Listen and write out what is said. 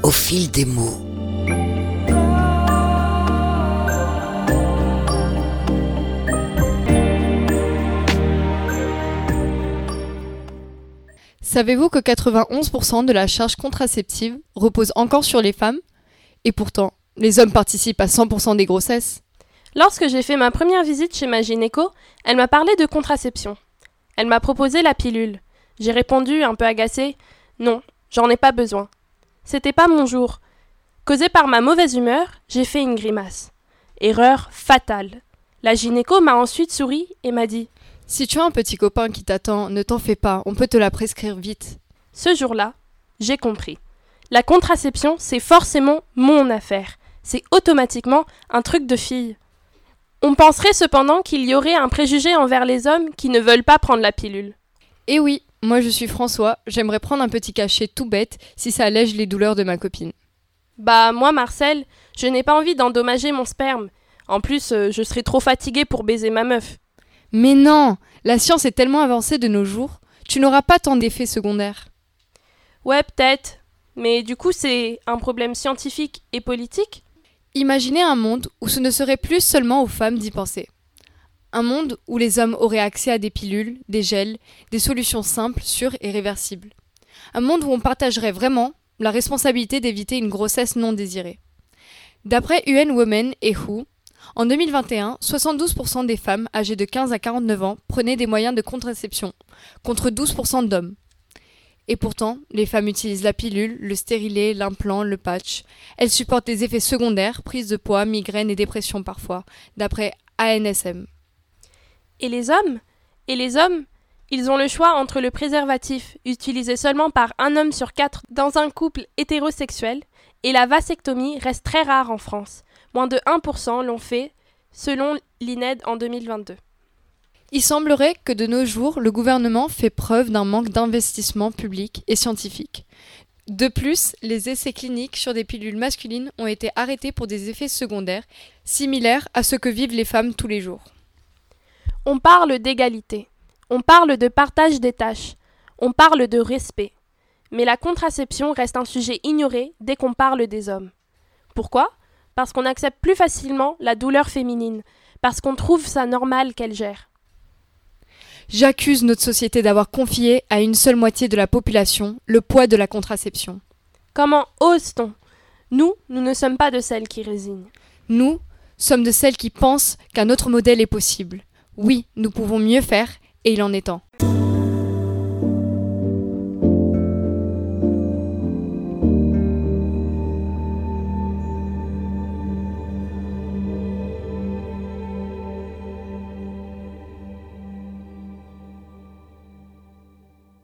au fil des mots. Savez-vous que 91% de la charge contraceptive repose encore sur les femmes ? Et pourtant, les hommes participent à 100% des grossesses. Lorsque j'ai fait ma première visite chez ma gynéco, elle m'a parlé de contraception. Elle m'a proposé la pilule. J'ai répondu, un peu agacée, « Non, j'en ai pas besoin. » C'était pas mon jour. Causée par ma mauvaise humeur, j'ai fait une grimace. Erreur fatale. La gynéco m'a ensuite souri et m'a dit « Si tu as un petit copain qui t'attend, ne t'en fais pas, on peut te la prescrire vite. » Ce jour-là, j'ai compris. La contraception, c'est forcément mon affaire. C'est automatiquement un truc de fille. On penserait cependant qu'il y aurait un préjugé envers les hommes qui ne veulent pas prendre la pilule. Et oui, moi je suis François, j'aimerais prendre un petit cachet tout bête si ça allège les douleurs de ma copine. Bah moi Marcel, je n'ai pas envie d'endommager mon sperme. En plus, je serais trop fatiguée pour baiser ma meuf. Mais non, la science est tellement avancée de nos jours, tu n'auras pas tant d'effets secondaires. Ouais, peut-être. Mais du coup, c'est un problème scientifique et politique ? Imaginez un monde où ce ne serait plus seulement aux femmes d'y penser. Un monde où les hommes auraient accès à des pilules, des gels, des solutions simples, sûres et réversibles. Un monde où on partagerait vraiment la responsabilité d'éviter une grossesse non désirée. D'après UN Women et WHO, en 2021, 72% des femmes âgées de 15 à 49 ans prenaient des moyens de contraception, contre 12% d'hommes. Et pourtant, les femmes utilisent la pilule, le stérilet, l'implant, le patch. Elles supportent des effets secondaires, prise de poids, migraines et dépression parfois, d'après ANSM. Et les hommes ? Ils ont le choix entre le préservatif, utilisé seulement par un homme sur 4 dans un couple hétérosexuel, et la vasectomie reste très rare en France. Moins de 1% l'ont fait, selon l'INED en 2022. Il semblerait que de nos jours, le gouvernement fait preuve d'un manque d'investissement public et scientifique. De plus, les essais cliniques sur des pilules masculines ont été arrêtés pour des effets secondaires, similaires à ce que vivent les femmes tous les jours. On parle d'égalité, on parle de partage des tâches, on parle de respect. Mais la contraception reste un sujet ignoré dès qu'on parle des hommes. Pourquoi ? Parce qu'on accepte plus facilement la douleur féminine, parce qu'on trouve ça normal qu'elle gère. J'accuse notre société d'avoir confié à une seule moitié de la population le poids de la contraception. Comment ose-t-on ? Nous ne sommes pas de celles qui résignent. Nous sommes de celles qui pensent qu'un autre modèle est possible. Oui, nous pouvons mieux faire, et il en est temps.